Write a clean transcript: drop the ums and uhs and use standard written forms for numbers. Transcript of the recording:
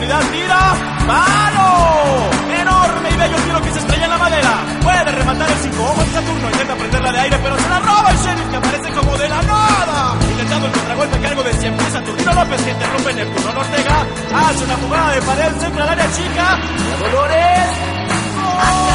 profundidad, tira, ¡palo! Enorme y bello tiro que se estrella en la madera. Puede rematar el 5, ojo en Saturno, intenta prenderla de aire, pero se la roba el Sheriff, que aparece como de la nada. Intentando el contragolpe a cargo de siempre Saturnino López, que interrumpe Neptuno Ortega. Hace una jugada de pared, centra al área chica. Y a Dolores. ¡Gol!